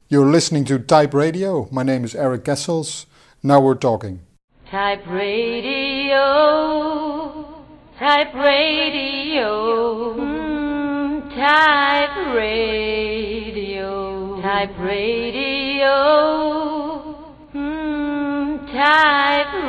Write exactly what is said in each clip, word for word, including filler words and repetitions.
You're listening to Type Radio. My name is Eric Kessels. Now we're talking. Type Radio, Type Radio, mm, Type Radio, Type Radio, mm, Type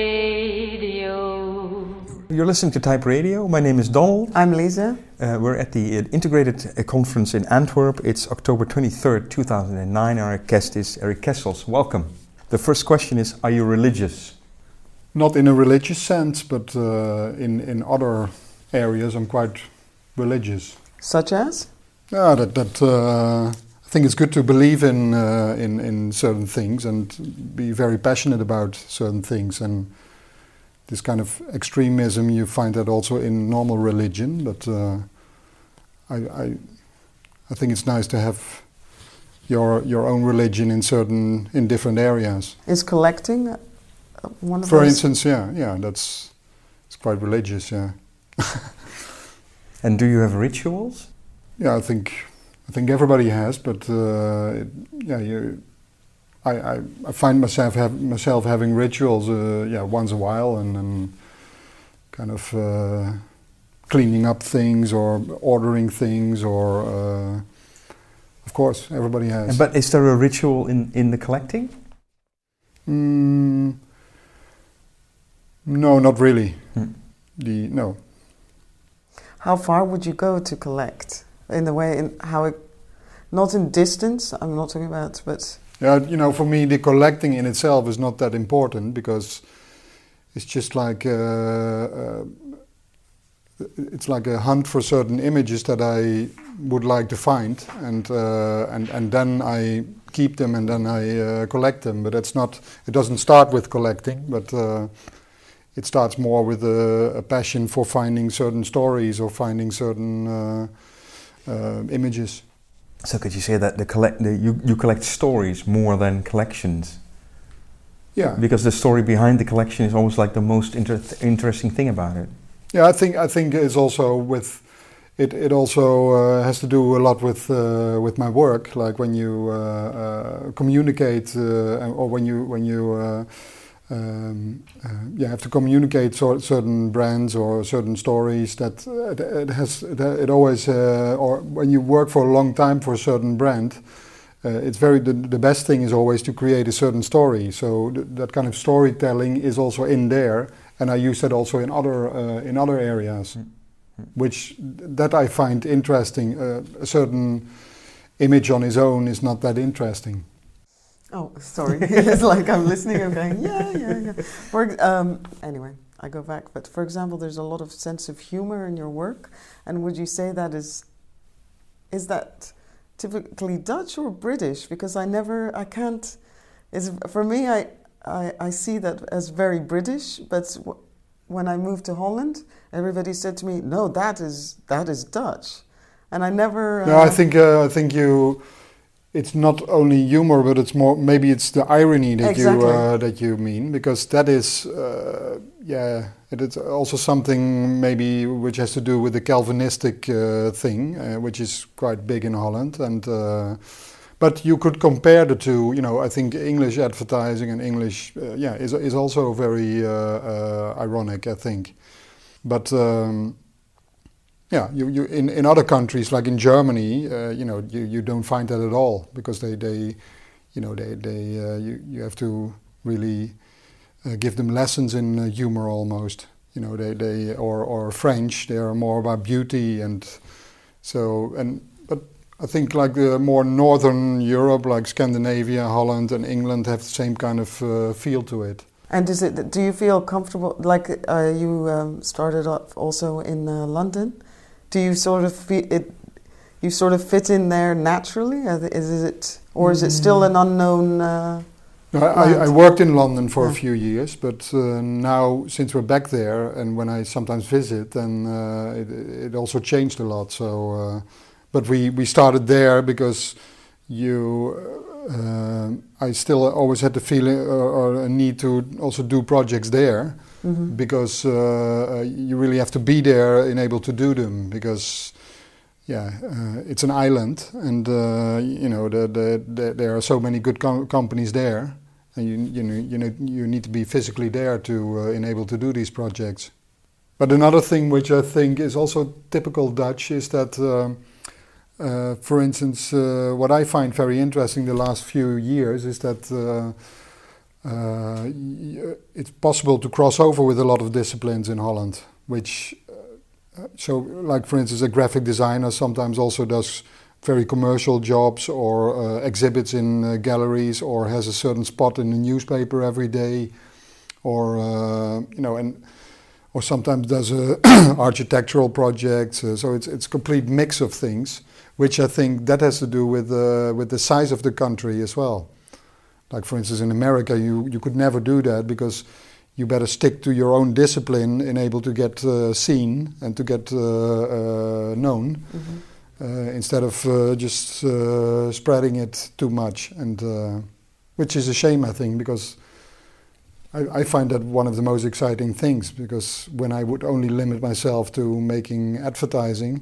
Radio. You're listening to Type Radio. My name is Donald. I'm Lisa. Uh, we're at the uh, Integrated uh, Conference in Antwerp. It's October twenty-third, two thousand nine. Our guest is Eric Kessels. Welcome. The first question is, are you religious? Not in a religious sense, but uh, in, in other areas I'm quite religious. Such as? Yeah, that, that uh, I think it's good to believe in, uh, in in certain things and be very passionate about certain things. And this kind of extremism, you find that also in normal religion. But uh, I, I I think it's nice to have your your own religion in certain in different areas. Is collecting one of For those? instance, yeah, yeah, that's it's quite religious, yeah. And do you have rituals? Yeah, I think I think everybody has, but uh, it, yeah, you, I, I I find myself have myself having rituals, uh, yeah, once a while, and, and kind of uh, cleaning up things or ordering things, or uh, of course everybody has. But is there a ritual in, in the collecting? Mm, no, not really. Hmm. The no. How far would you go to collect? In the way, in how it, not in distance, I'm not talking about, but... Yeah, you know, for me, the collecting in itself is not that important, because it's just like, uh, uh, it's like a hunt for certain images that I would like to find, and uh, and and then I keep them, and then I uh, collect them. But that's not, it doesn't start with collecting, but uh, it starts more with a, a passion for finding certain stories or finding certain uh, uh, images. So could you say that the collect the, you, you collect stories more than collections? Yeah. Because the story behind the collection is always like the most inter- interesting thing about it. Yeah, I think I think it's also with it. It also uh, has to do a lot with uh, with my work. Like when you uh, uh, communicate, uh, or when you when you uh, um, uh, yeah have to communicate so, certain brands or certain stories. That uh, it, it has it, it always uh, or when you work for a long time for a certain brand. Uh, it's very the, the best thing is always to create a certain story. So th- that kind of storytelling is also in there, and I use that also in other uh, in other areas, mm-hmm. which that I find interesting. Uh, a certain image on its own is not that interesting. Oh, sorry. It's like I'm listening and going, yeah, yeah, yeah. For, um, anyway, I go back. But for example, there's a lot of sense of humor in your work, and would you say that is is that typically Dutch or British? Because I never, I can't, it's, for me, I, I, I see that as very British, but w- when I moved to Holland, everybody said to me, no, that is that is Dutch. And I never... Uh, no, I think, uh, I think you, it's not only humor, but it's more, maybe it's the irony that exactly. you uh, that you mean, because that is, uh, yeah, it is also something maybe which has to do with the Calvinistic uh, thing, uh, which is quite big in Holland. And uh, but you could compare the two. You know, I think English advertising and English, uh, yeah, is is also very uh, uh, ironic, I think. But um, yeah, you, you in, in other countries like in Germany, uh, you know, you, you don't find that at all, because they they, you know, they they uh, you you have to really. Uh, give them lessons in uh, humor almost, you know. They they or or French, they are more about beauty, and so and but I think like the more northern Europe, like Scandinavia, Holland, and England, have the same kind of uh, feel to it. And is it? Do you feel comfortable? Like uh, you um, started off also in uh, London. Do you sort of feel it? You sort of fit in there naturally. Is it, or is it still an unknown? Uh, I, I worked in London for yeah. a few years, but uh, now since we're back there, and when I sometimes visit, then uh, it, it also changed a lot. So, uh, but we, we started there because you, uh, I still always had the feeling or, or a need to also do projects there, mm-hmm. because uh, you really have to be there and able to do them, because yeah, uh, it's an island, and uh, you know the, the, the, there are so many good com- companies there, and you you know you know you need to be physically there to uh, enable to do these projects. But another thing which I think is also typical Dutch is that, uh, uh, for instance, uh, what I find very interesting the last few years is that uh, uh, it's possible to cross over with a lot of disciplines in Holland, which. So, like for instance, a graphic designer sometimes also does very commercial jobs or uh, exhibits in uh, galleries or has a certain spot in the newspaper every day, or uh, you know, and or sometimes does uh, architectural projects. Uh, so it's it's a complete mix of things, which I think that has to do with uh, with the size of the country as well. Like for instance, in America, you you could never do that because you better stick to your own discipline and able to get uh, seen and to get uh, uh, known, mm-hmm. uh, instead of uh, just uh, spreading it too much, and uh, which is a shame, I think, because I, I find that one of the most exciting things, because when I would only limit myself to making advertising,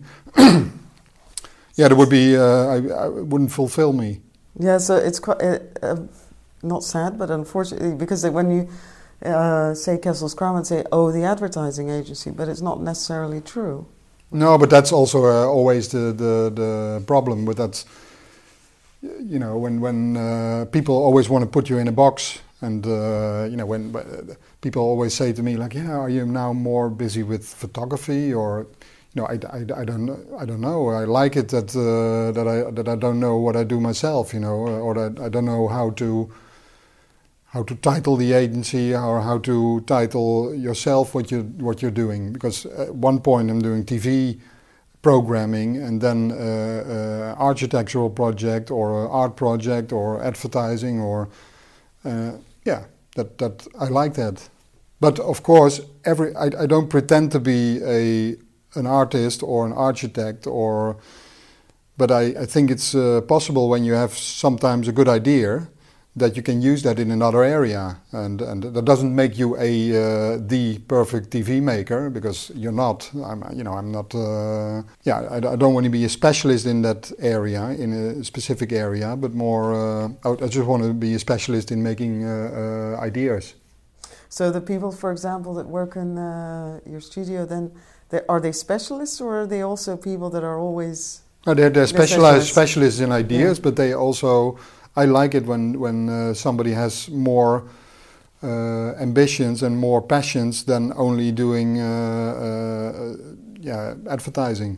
yeah, that would be, uh, I, I wouldn't fulfill me. Yeah, so it's quite, uh, uh, not sad, but unfortunately, because when you Uh, say Kessels Kraam and say, oh, the advertising agency, but it's not necessarily true. No, but that's also uh, always the, the, the problem with that. You know, when when uh, people always want to put you in a box, and uh, you know, when uh, people always say to me like, yeah, are you now more busy with photography, or you know, I, I, I don't I don't know. I like it that uh, that I that I don't know what I do myself, you know, or that I don't know how to. How to title the agency, or how to title yourself what you what you're doing. Because at one point I'm doing T V programming, and then uh, uh, architectural project, or art project, or advertising, or uh, yeah, that that I like that. But of course, every I, I don't pretend to be a an artist or an architect, or but I, I think it's uh, possible when you have sometimes a good idea, that you can use that in another area, and and that doesn't make you a uh, the perfect T V maker, because you're not. I'm you know I'm not. Uh, yeah, I, I don't want to be a specialist in that area, in a specific area, but more. Uh, I just want to be a specialist in making uh, uh, ideas. So the people, for example, that work in uh, your studio, then they, are they specialists, or are they also people that are always? No, they're, they're specialized specialists in ideas, yeah. But they also. I like it when when uh, somebody has more uh, ambitions and more passions than only doing uh, uh, yeah advertising.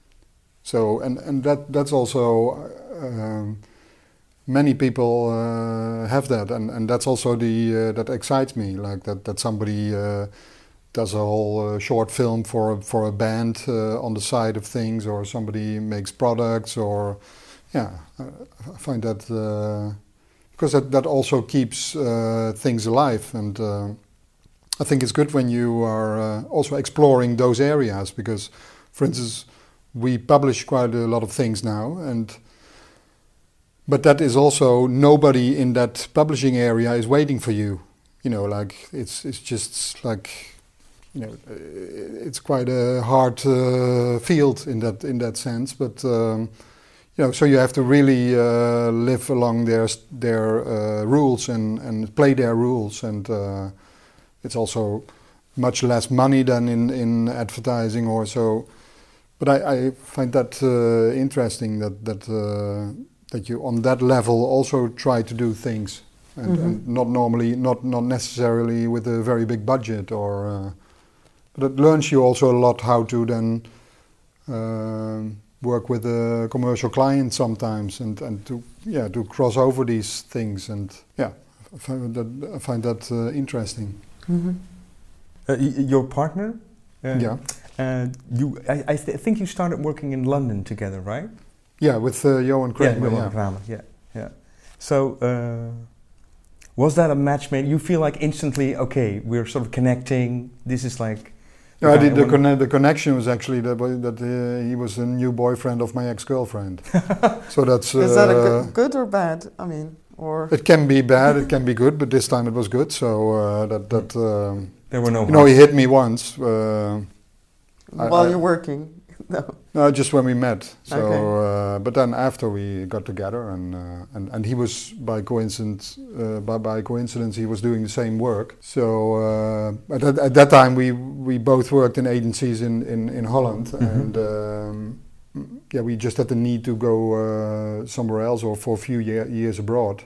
So and, and that that's also um, many people uh, have that, and, and that's also the uh, that excites me, like that that somebody uh, does a whole uh, short film for a, for a band uh, on the side of things, or somebody makes products, or. Yeah, I find that uh, because that, that also keeps uh, things alive, and uh, I think it's good when you are uh, also exploring those areas, because, for instance, we publish quite a lot of things now, and but that is also nobody in that publishing area is waiting for you. You know, like it's it's just like you know it's quite a hard uh, field in that in that sense, but. Um, You know, so you have to really uh, live along their their uh, rules and, and play their rules, and uh, it's also much less money than in, in advertising or so. But I, I find that uh, interesting that that uh, that you on that level also try to do things, and, mm-hmm. and not normally not not necessarily with a very big budget, or uh, but it learns you also a lot how to then. Uh, work with a commercial client sometimes, and, and to yeah to cross over these things, and yeah I find that, I find that uh, interesting. Mm-hmm. Uh, y- your partner, uh, yeah, uh, you I, I th- think you started working in London together, right? Yeah, with uh, Johan Kramer. Yeah, Johan yeah. Kramer. Yeah, yeah. So uh, was that a match made? You feel like instantly, okay, we're sort of connecting. This is like. No, I did the, conne- the connection was actually that that uh, he was a new boyfriend of my ex-girlfriend. So that's uh, is that a good, good or bad? I mean, or it can be bad, it can be good, but this time it was good. So uh, that that um, there were no. You know, he hit me once uh, while I, you're working. No. No, just when we met. So, Okay. uh, but then after we got together, and uh, and and he was by coincidence, uh, by by coincidence, he was doing the same work. So uh, at, that, at that time, we we both worked in agencies in in, in Holland, Mhm. and um, yeah, we just had the need to go uh, somewhere else or for a few year, years abroad.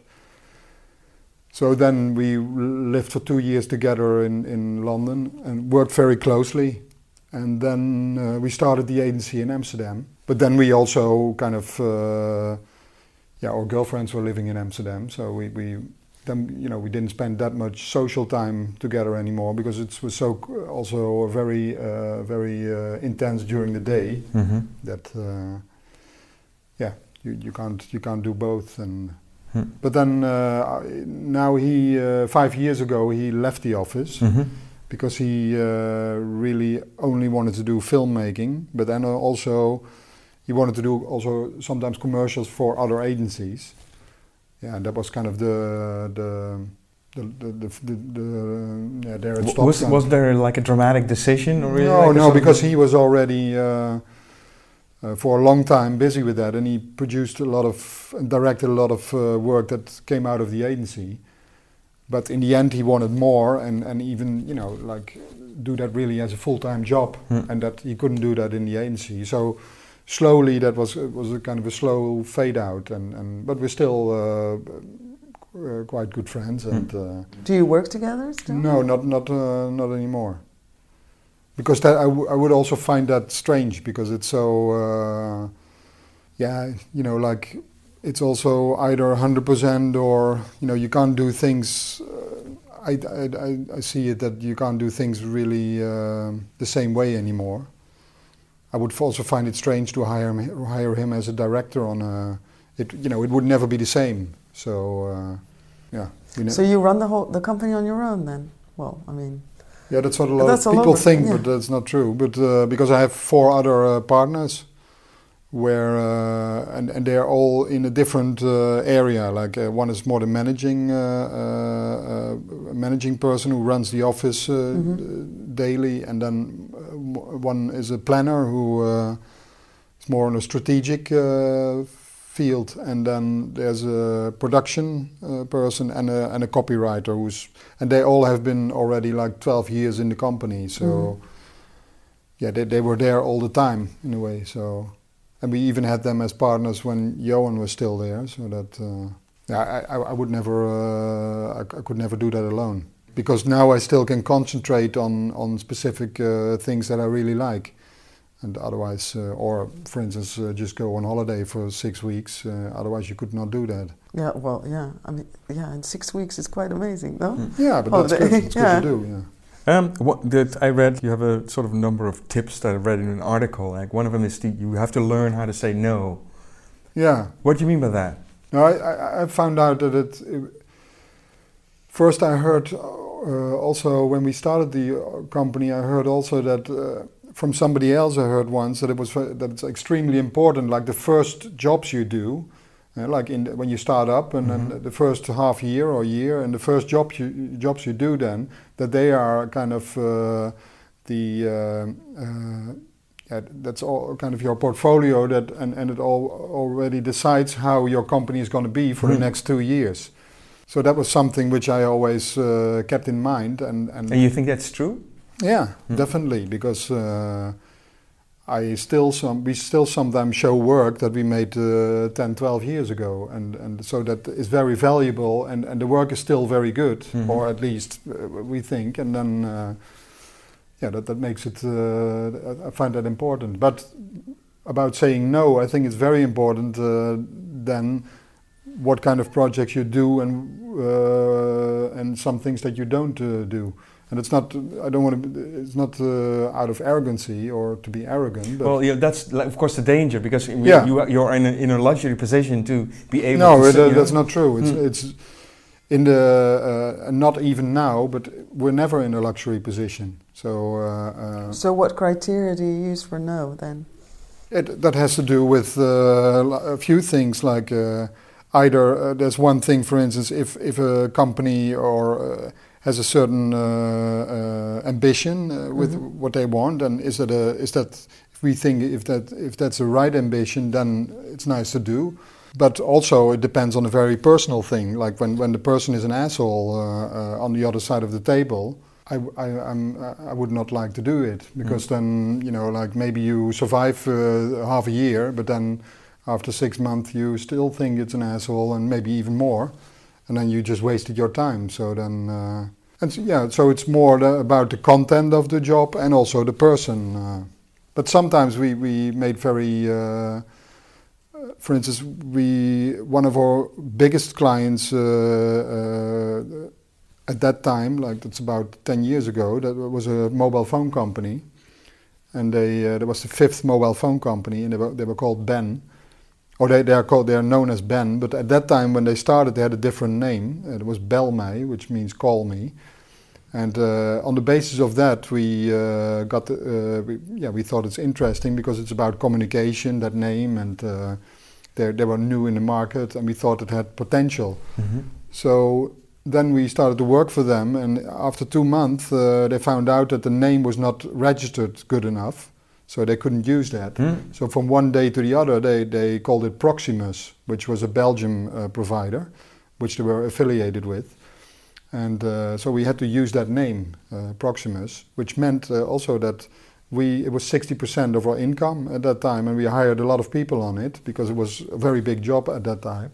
So then we lived for two years together in in London and worked very closely. And then uh, we started the agency in Amsterdam. But then we also kind of, uh, yeah, our girlfriends were living in Amsterdam. So we, we then, you know, we didn't spend that much social time together anymore because it was so also very, uh, very uh, intense during the day Mm-hmm. that, uh, yeah, you, you can't you can't do both. And Hmm. but then uh, now he uh, five years ago he left the office. Mm-hmm. Because he uh, really only wanted to do filmmaking, but then also he wanted to do also sometimes commercials for other agencies. Yeah, and that was kind of the the the the, the, the, the yeah, there it stopped. Was was there like a dramatic decision, or really No, like a no, sort of- because he was already uh, uh, for a long time busy with that, and he produced a lot of and directed a lot of uh, work that came out of the agency. But in the end, he wanted more, and, and even, you know, like do that really as a full-time job, Hmm. and that he couldn't do that in the agency. So slowly, that was was a kind of a slow fade out, and, and but we're still uh, uh, quite good friends. And uh, Do you work together still? no, not not uh, not anymore, because that I, w- I would also find that strange because it's so, uh, yeah, you know, like. It's also either one hundred percent or, you know, you can't do things, uh, I, I, I, I see it that you can't do things really uh, the same way anymore. I would also find it strange to hire him, hire him as a director on a, it, you know, it would never be the same. So, uh, yeah. we ne- So you run the whole the company on your own then? Well, I mean, yeah, that's what a lot That's of all people over, think, yeah. but that's not true. But uh, because I have four other uh, partners, where uh, and and they're all in a different uh, area. Like uh, one is more the managing uh, uh, uh, managing person who runs the office uh, Mhm. d- daily, and then uh, w- one is a planner who uh, is more on a strategic uh, field, and then there's a production uh, person and a and a copywriter who's and they all have been already like twelve years in the company. So Mhm. yeah, they they were there all the time in a way. So. And we even had them as partners when Johan was still there, so that uh, yeah, I, I, I would never, uh, I, I could never do that alone. Because now I still can concentrate on on specific uh, things that I really like, and otherwise, uh, or for instance, uh, just go on holiday for six weeks. Uh, otherwise, you could not do that. yeah, well, yeah. I mean, yeah, in six weeks is quite amazing, no? Mm. Yeah, but that's Holiday, good. It's yeah. good to do. Yeah. Um, what that I read, you have a sort of number of tips that I read in an article. Like one of them is the, you have to learn how to say no. Yeah. What do you mean by that? No, I, I, I found out that it, it. First, I heard uh, also when we started the uh, company, I heard also that uh, from somebody else. I heard once that it was that it's extremely important. Like the first jobs you do, uh, like in the, when you start up, and Mhm. then the first half year or year, and the first job you, jobs you do, then that they are kind of uh, the. Uh, uh, Yeah, that's all kind of your portfolio that and, and it all already decides how your company is going to be for Mhm. the next two years. So that was something which I always uh, kept in mind, and, and And you think that's true? yeah, Mhm. definitely, because uh, I still some we still sometimes show work that we made uh, ten, twelve years ago, and, and so that is very valuable, and, and the work is still very good, Mhm. or at least uh, we think, and then. Uh, Yeah, that, that makes it, uh, I find that important. But about saying no, I think it's very important uh, then what kind of projects you do and uh, and some things that you don't uh, do. And it's not, I don't want to, it's not uh, out of arrogancy or to be arrogant. But Well, yeah, that's like, of course the danger, because you, Yeah. you are, you're in a, in a luxury position to be able no, to it, say, uh, you know- that's not true. It's, Hmm. it's in the, uh, not even now, but we're never in a luxury position. So, uh, uh, So what criteria do you use for no then? It, that has to do with uh, a few things, like uh, either uh, there's one thing, for instance, if, if a company or uh, has a certain uh, uh, ambition uh, with Mhm. what they want, and is that a, is that if we think if that if that's the right ambition, then it's nice to do. But also it depends on a very personal thing. Like when, when the person is an asshole uh, uh, on the other side of the table, I, I, I'm, I would not like to do it. Because mm. then, you know, like maybe you survive uh, half a year, but then after six months you still think it's an asshole and maybe even more. And then you just wasted your time. So then, uh, and so, yeah, so it's more the, about the content of the job and also the person. Uh, but sometimes we, we made very... Uh, For instance, we one of our biggest clients uh, uh, at that time, like that's about ten years ago, that was a mobile phone company, and they uh, there was the fifth mobile phone company, and they were they were called Ben, or they they are called they are known as Ben. But at that time, when they started, they had a different name. It was Bel mij, which means call me, and uh, on the basis of that, we uh, got the, uh, we, yeah we thought it's interesting because it's about communication, that name, and uh, they they were new in the market, and we thought it had potential. Mm-hmm. So then we started to work for them, and after two months, uh, they found out that the name was not registered good enough, so they couldn't use that. Mm. So from one day to the other, they they called it Proximus, which was a Belgium uh, provider, which they were affiliated with. And uh, so we had to use that name, uh, Proximus, which meant uh, also that we it was sixty percent of our income at that time, and we hired a lot of people on it because it was a very big job at that time.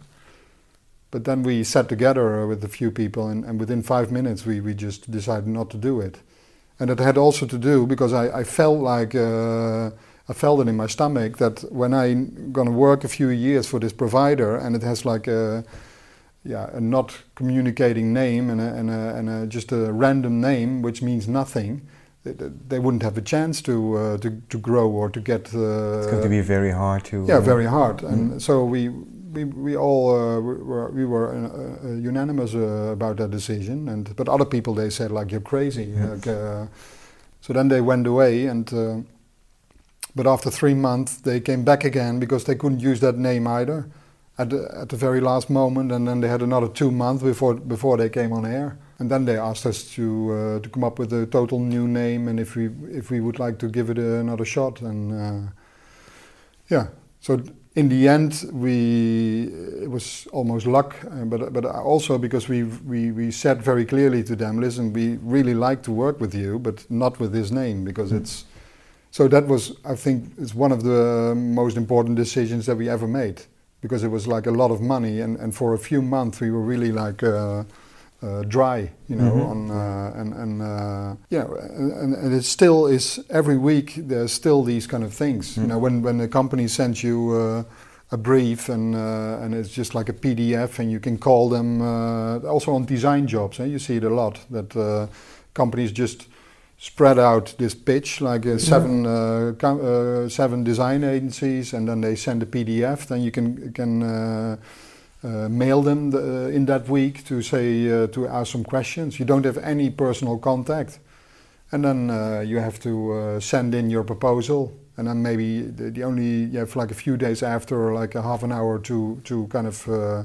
But then we sat together with a few people, and, and within five minutes we, we just decided not to do it. And it had also to do because I, I felt like uh, I felt it in my stomach that when I'm going to work a few years for this provider, and it has like a yeah, a not communicating name and, a, and, a, and a, just a random name which means nothing, they, they wouldn't have a chance to uh, to, to grow or to get. Uh, it's going to be very hard to. Yeah, uh, very hard, and mm. so we we we all uh, were we were uh, uh, unanimous uh, about that decision, and but other people they said like you're crazy. Mm. Like, uh, so then they went away, and uh, but after three months they came back again because they couldn't use that name either. At the, at the very last moment, and then they had another two months before before they came on air, and then they asked us to uh, to come up with a total new name, and if we if we would like to give it a, another shot, and uh, yeah, so in the end we it was almost luck, uh, but but also because we we we said very clearly to them, listen, we really like to work with you, but not with this name because mm. it's so that was I think it's one of the most important decisions that we ever made. Because it was like a lot of money, and, and for a few months we were really like uh, uh, dry, you know, mm-hmm. on uh, and and uh, you know, and, and it still is every week. There's still these kind of things, mm-hmm. you know, when when the company sends you uh, a brief and uh, and it's just like a P D F, and you can call them. Uh, also on design jobs, eh, you see it a lot that uh, companies just spread out this pitch like uh, seven uh, com- uh, seven design agencies, and then they send a P D F. Then you can can uh, uh, mail them the, uh, in that week to say uh, to ask some questions. You don't have any personal contact, and then uh, you have to uh, send in your proposal, and then maybe the, the only you have like a few days after, like a half an hour to to kind of uh,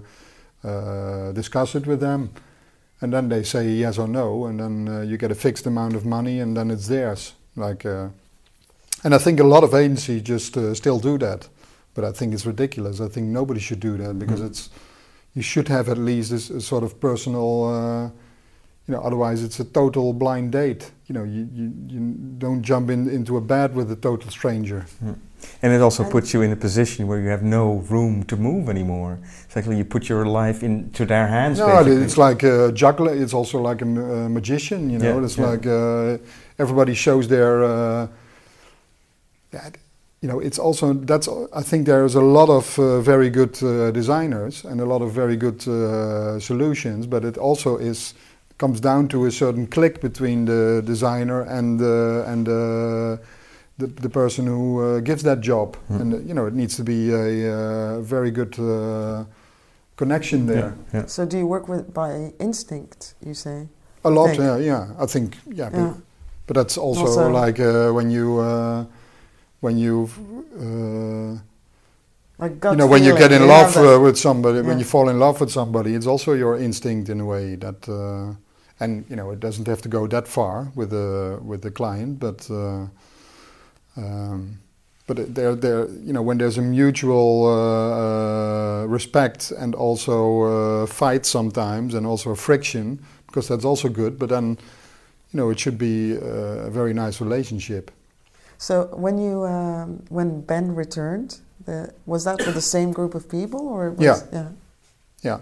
uh, discuss it with them. And then they say yes or no, and then uh, you get a fixed amount of money, and then it's theirs. Like, uh, and I think a lot of agencies just uh, still do that, but I think it's ridiculous. I think nobody should do that because mm. it's you should have at least this uh, sort of personal, uh, you know. Otherwise, it's a total blind date. You know, you you, you don't jump in into a bed with a total stranger. Mm. And it also puts you in a position where you have no room to move anymore. It's like you put your life into their hands. No, basically. It's like a juggler. It's also like a, a magician. You know, yeah, it's yeah. like uh, everybody shows their. Uh, yeah, you know, it's also that's. I think there's a lot of uh, very good uh, designers and a lot of very good uh, solutions, but it also is comes down to a certain click between the designer and uh, and. Uh, The, the person who uh, gives that job, mm. and uh, you know it needs to be a uh, very good uh, connection there. Yeah, yeah. So do you work with by instinct? You say a lot, think. yeah, yeah. I think, yeah, yeah. But, but that's also, also like uh, when you uh, when you uh, like you know when you get in you love uh, with somebody, yeah. when you fall in love with somebody, it's also your instinct in a way that, uh, and you know it doesn't have to go that far with the with the client, but. Uh, Um, but they're, they're, you know, when there's a mutual uh, uh, respect and also uh, fight sometimes and also friction, because that's also good, but then, you know, it should be uh, a very nice relationship. So when you um, when Ben returned, the, was that with the same group of people, or was, yeah, yeah, yeah.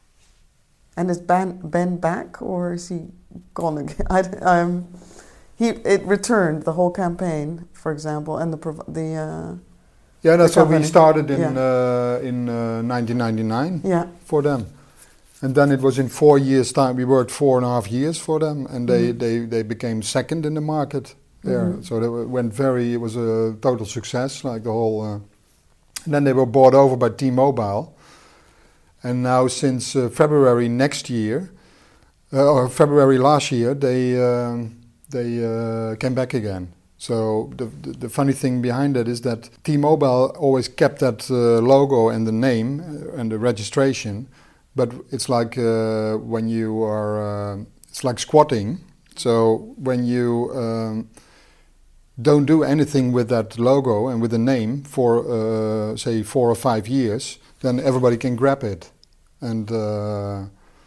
And is Ben Ben back, or is he gone again? I, um, he it returned the whole campaign, for example, and the prov- the uh, yeah. That's what we company. started in Yeah. uh, in uh, nineteen ninety-nine. Yeah. For them, and then it was in four years' time. We worked four and a half years for them, and they Mm-hmm. they, they became second in the market there. Mm-hmm. So they went very. It was a total success, like the whole. Uh, and then they were bought over by T-Mobile. And now, since uh, February next year, uh, or February last year, they um, they uh, came back again. So the, the the funny thing behind that is that T-Mobile always kept that uh, logo and the name uh, and the registration, but it's like uh, when you are, uh, it's like squatting. So when you um, don't do anything with that logo and with the name for uh, say four or five years, then everybody can grab it. And uh,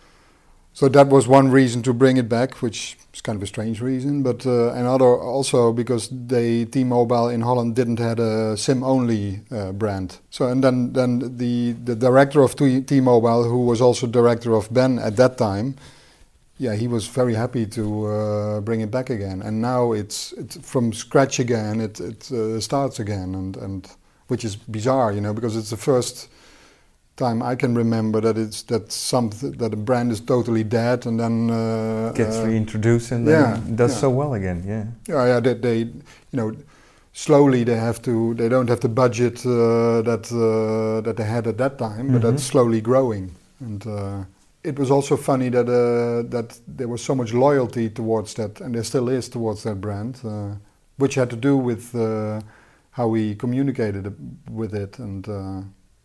so that was one reason to bring it back, which is kind of a strange reason, but uh, another also because they T-Mobile in Holland didn't have a SIM-only uh, brand. So and then then the the director of T- T-Mobile, who was also director of Ben at that time, yeah, he was very happy to uh, bring it back again. And now it's it's from scratch again. It it uh, starts again, and and which is bizarre, you know, because it's the first time I can remember that it's that something that a brand is totally dead and then uh, Gets uh, reintroduced and then yeah, does yeah. so well again. Yeah. yeah, yeah, they, they, you know, slowly they have to. They don't have the budget uh, that uh, that they had at that time, but Mhm. that's slowly growing. And uh, it was also funny that uh, that there was so much loyalty towards that, and there still is towards that brand, uh, which had to do with uh, how we communicated with it. And uh,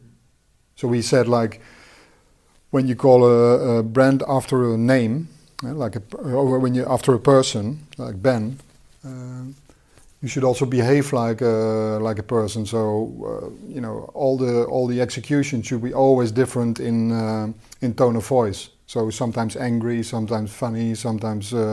so we said, like, when you call a, a brand after a name, uh, like a, or when you after a person, like Ben, uh, you should also behave like a like a person. So uh, you know, all the all the execution should be always different in uh, in tone of voice. So sometimes angry, sometimes funny, sometimes uh,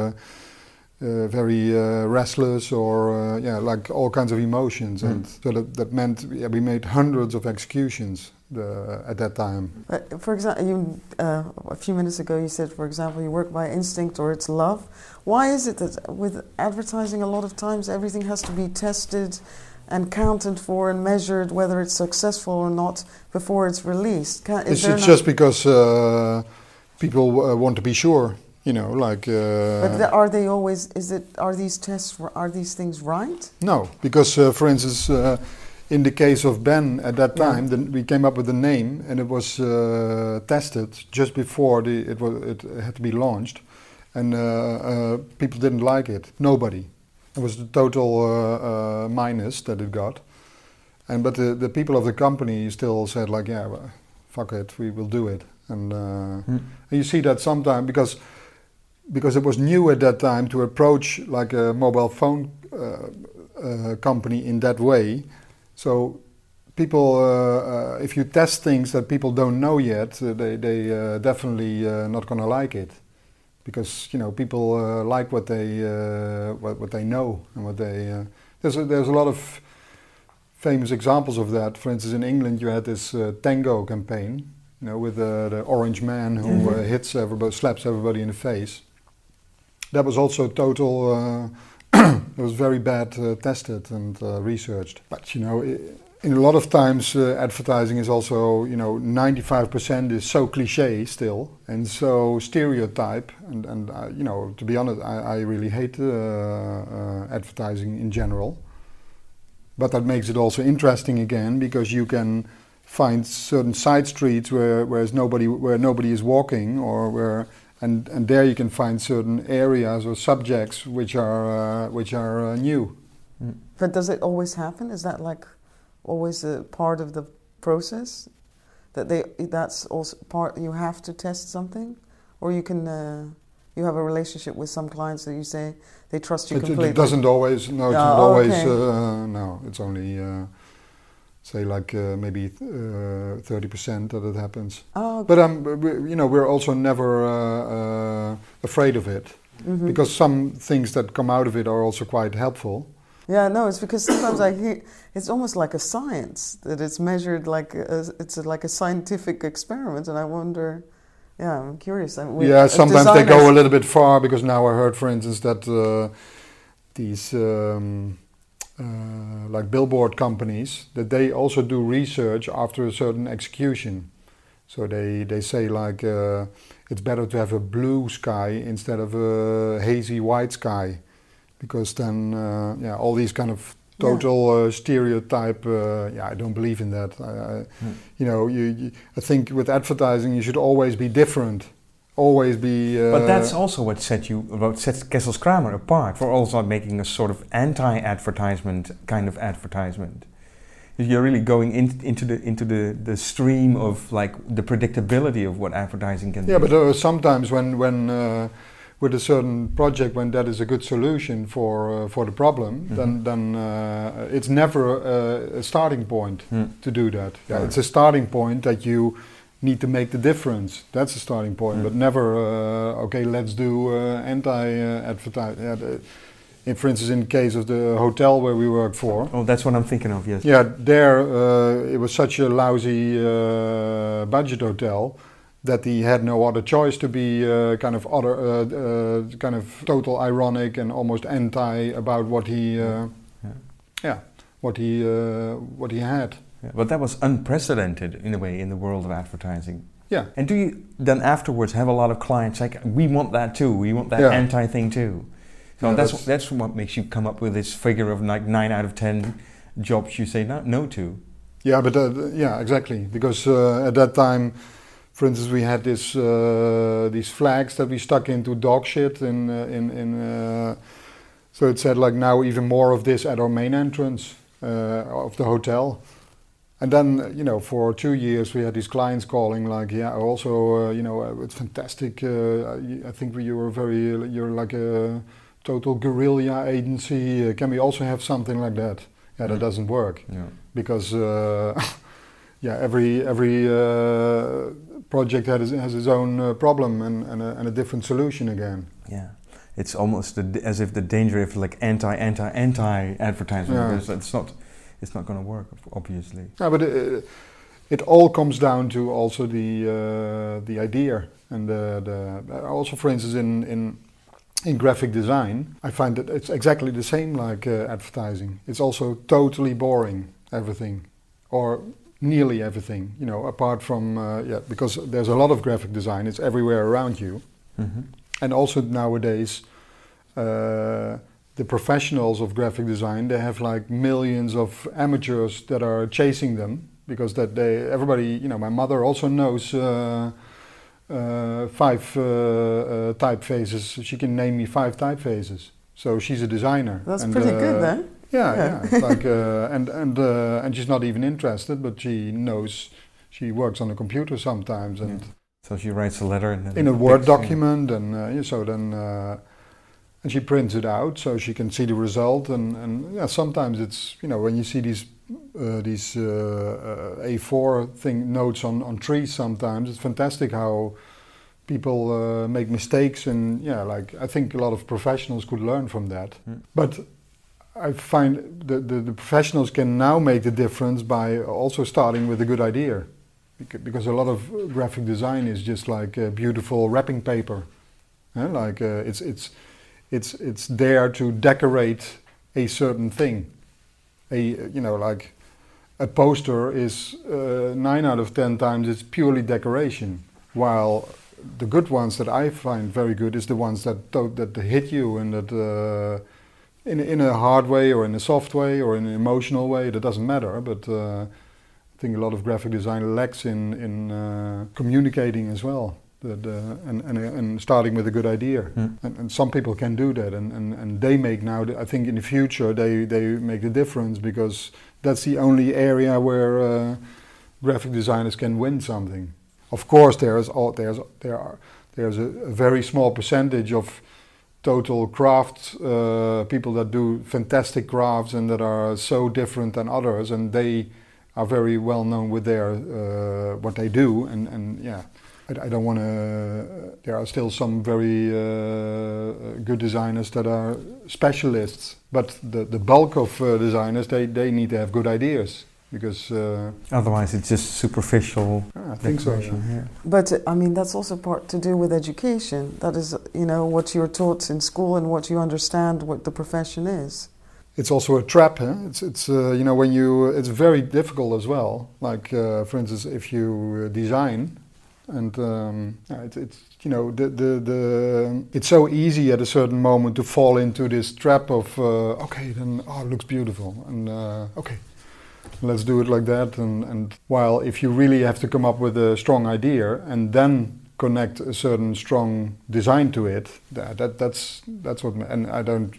uh, very uh, restless, or uh, yeah, like all kinds of emotions. Mm. And so that that meant yeah, we made hundreds of executions the, at that time. But for example, you uh, a few minutes ago you said, for example, you work by instinct or it's love. Why is it that with advertising a lot of times everything has to be tested and counted for and measured whether it's successful or not before it's released? Can, is It's, there it's not- just because uh, people uh, want to be sure, you know, like. Uh, But the, are they always? Is it? Are these tests? Are these things right? No, because uh, for instance, uh, in the case of Ben at that Yeah. time, then we came up with a name, and it was uh, tested just before the it was it had to be launched, and uh, uh, people didn't like it. Nobody. It was the total uh, uh, minus that it got, and but the the people of the company still said, like, yeah, well, fuck it, we will do it, and, uh, Mm. and you see that sometimes because. Because it was new at that time to approach like a mobile phone uh, uh, company in that way. So people, uh, uh, if you test things that people don't know yet, uh, they they uh, definitely uh, not gonna like it, because you know people uh, like what they uh, what what they know and what they. Uh, there's a, there's a lot of famous examples of that. For instance, in England, you had this uh, Tango campaign, you know, with the, the orange man who Mhm. uh, hits everybody, slaps everybody in the face. That was also total. Uh, it was very bad uh, tested and uh, researched. But you know, i in a lot of times, uh, advertising is also, you know, ninety-five percent is so cliché still and so stereotype. And and uh, you know, to be honest, I, I really hate uh, uh, advertising in general. But that makes it also interesting again, because you can find certain side streets where where's nobody where nobody is walking, or where. And, and there you can find certain areas or subjects which are uh, which are uh, new. Mm. But does it always happen? Is that like always a part of the process? That they that's also part you have to test something, or you can uh, you have a relationship with some clients that you say they trust you It, completely? it doesn't always. No, it's Oh, not always. okay. Uh, no, it's only uh, say like uh, maybe thirty percent that it happens. Oh, okay. But um, we, you know, we're also never uh, uh, afraid of it Mhm. because some things that come out of it are also quite helpful. Yeah, no, it's because sometimes I hear it's almost like a science that it's measured like a, it's a, like a scientific experiment, and I wonder. Yeah, I'm curious. I, we, Yeah, as sometimes they go designers- a little bit far because now I heard, for instance, that uh, these um, uh, like billboard companies that they also do research after a certain execution. So they they say like uh, it's better to have a blue sky instead of a hazy white sky, because then uh, yeah, all these kind of total uh, stereotype. Uh, yeah, I don't believe in that. I, I, Hmm. You know, you, you, I think with advertising you should always be different, always be. Uh, But that's also what set you, what sets Kessels Kramer apart for also making a sort of anti-advertisement kind of advertisement. You're really going in, into the into the, the stream of like the predictability of what advertising can Yeah, do. but uh, sometimes when when uh, with a certain project, when that is a good solution for uh, for the problem, Mhm. then then uh, it's never uh, a starting point Hmm. to do that. Yeah, Right. it's a starting point that you need to make the difference. That's a starting point, Mm. but never uh, okay. Let's do uh, anti-advertising. Yeah, the- in, for instance, in the case of the hotel where we worked for. Oh, that's what I'm thinking of. Yes. Yeah, there uh, it was such a lousy uh, budget hotel that he had no other choice to be uh, kind of other, uh, uh, kind of total ironic and almost anti about what he, uh, Yeah. yeah, what he, uh, what he had. Yeah, but that was unprecedented in a way in the world of advertising. Yeah, And do you then afterwards have a lot of clients like, we want that too, we want that Yeah. anti thing too? So Yeah, that's that's- that's what makes you come up with this figure of like nine out of ten jobs you say no, no to. yeah, but uh, yeah, exactly. Because uh, at that time, for instance, we had this uh, these flags that we stuck into dog shit in uh, in in. Uh, so it said like now even more of this at our main entrance uh, of the hotel. And then, uh, you know, for two years we had these clients calling like, yeah, also, uh, you know, uh, it's fantastic. Uh, I I think we, you were very, uh, you're like a total guerrilla agency. Uh, can we also have something like that? Yeah, that Mm. doesn't work Yeah. because, uh, yeah, every every uh, project has, has its own uh, problem and, and, a, and a different solution again. Yeah. It's almost the, as if the danger of like anti anti anti advertising Yeah. because it's not it's not going to work obviously. No, but it, it all comes down to also the uh, the idea and the, the also, for instance, in in in graphic design, I find that it's exactly the same like uh, advertising. It's also totally boring, everything, or nearly everything. You know, apart from uh, yeah, because there's a lot of graphic design. It's everywhere around you, Mm-hmm. and also nowadays. Uh, the professionals of graphic design, they have like millions of amateurs that are chasing them because that they everybody, you know, my mother also knows uh, uh, five uh, uh, typefaces. She can name me five typefaces. So she's a designer. That's And, pretty uh, good then. Yeah, Yeah. yeah. like uh, and and uh, and she's not even interested, but she knows. She works on a computer sometimes, and Yeah. So she writes a letter and then in a Word picks, yeah. document, and uh, yeah, so then uh, and she prints it out so she can see the result. And, and yeah, sometimes it's, you know, when you see these uh, these uh, uh, A four thing notes on, on trees, sometimes it's fantastic how people uh, make mistakes, and yeah, like I think a lot of professionals could learn from that. Mm. But I find the, the the professionals can now make the difference by also starting with a good idea. Beca- Because a lot of graphic design is just like uh, beautiful wrapping paper, eh? like uh, it's it's it's it's there to decorate a certain thing. A you know like a poster is uh, nine out of ten times it's purely decoration, while the good ones that I find very good is the ones that to- that hit you and that uh, in in a hard way or in a soft way or in an emotional way. That doesn't matter, but. Uh, I think a lot of graphic design lacks in in uh, communicating as well, the, the, and, and and starting with a good idea. Mm. And, and some people can do that, and, and, and they make now. The, I think in the future they, they make the difference because that's the only area where uh, graphic designers can win something. Of course, there's all there's there are there's a, a very small percentage of total craft uh, people that do fantastic crafts and that are so different than others, and they are very well known with their uh, what they do, and, and yeah, I, I don't want to. There are still some very uh, good designers that are specialists, but the the bulk of uh, designers they they need to have good ideas. Because uh, otherwise it's just superficial. I think so. Yeah. Yeah. But uh, I mean, that's also part to do with education. That is, you know, what you're taught in school and what you understand what the profession is. It's also a trap. Huh? It's it's uh, you know when you it's very difficult as well. Like uh, for instance, if you design, and um, it's it's you know the the the it's so easy at a certain moment to fall into this trap of uh, okay then oh it looks beautiful and uh, okay. Let's do it like that, and, and while if you really have to come up with a strong idea and then connect a certain strong design to it, that, that that's that's what. And I don't,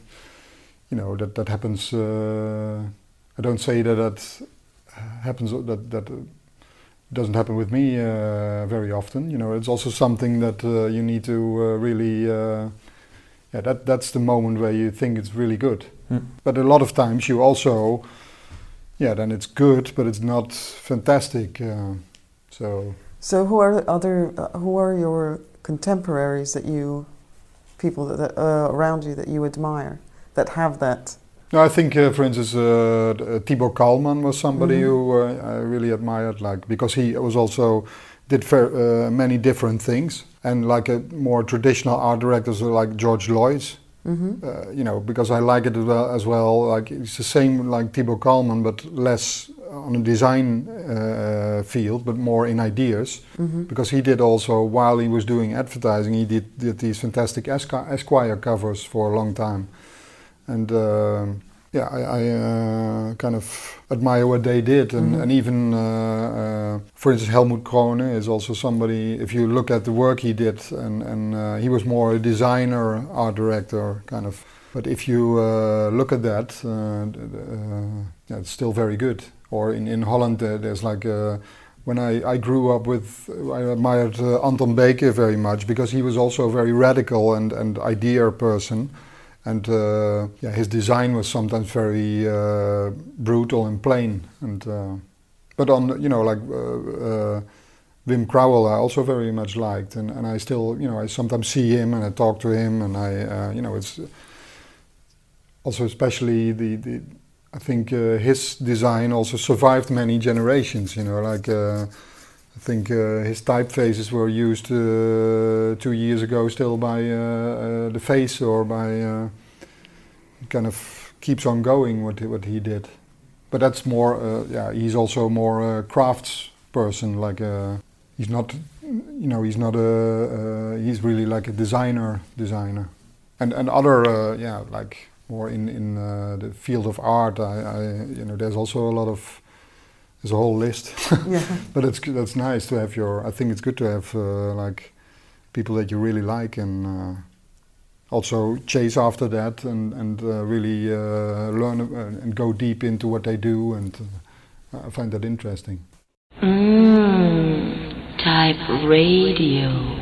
you know, that that happens. Uh, I don't say that that happens. That that doesn't happen with me uh, very often. You know, it's also something that uh, you need to uh, really. Uh, yeah, that that's the moment where you think it's really good. Mm. But a lot of times you also. Yeah, then it's good, but it's not fantastic. Uh, so. So who are the other? Uh, who are your contemporaries that you, people that uh, around you that you admire, that have that? No, I think, uh, for instance, uh, Thibaut Kalman was somebody Mm-hmm. who uh, I really admired, like because he was also did ver- uh, many different things, and like a more traditional art directors like George Lois. Mm-hmm. Uh, you know, because I like it as well, as well. Like it's the same like Thibaut Kalman, but less on a design uh, field, but more in ideas. Mm-hmm. Because he did also, while he was doing advertising, he did, did these fantastic Esqu- Esquire covers for a long time. And uh, yeah, I, I uh, kind of admire what they did. And, Mm-hmm. and even, uh, uh, for instance, Helmut Krone is also somebody, if you look at the work he did, and, and uh, he was more a designer, art director, kind of. But if you uh, look at that, uh, uh, yeah, it's still very good. Or in, in Holland, uh, there's like, uh, when I, I grew up with, I admired uh, Anton Beke very much, because he was also a very radical and, and idea person. And uh, yeah, his design was sometimes very uh, brutal and plain. And uh, but on you know like uh, uh, Wim Crowell, I also very much liked, and, and I still you know I sometimes see him and I talk to him, and I uh, you know it's also especially the, the I think uh, his design also survived many generations. You know like. Uh, I think uh, his typefaces were used uh, two years ago still by uh, uh, the Face, or by uh, kind of keeps on going what he, what he did. But that's more, uh, yeah, he's also more a crafts person. Like uh, he's not, you know, he's not a, uh, he's really like a designer designer. And and other, uh, yeah, like more in in uh, the field of art. I, I you know, there's also a lot of. There's a whole list, Yeah. but it's that's nice to have your. I think it's good to have uh, like people that you really like, and uh, also chase after that, and and uh, really uh, learn uh, and go deep into what they do, and uh, I find that interesting. Mmm, Type Radio.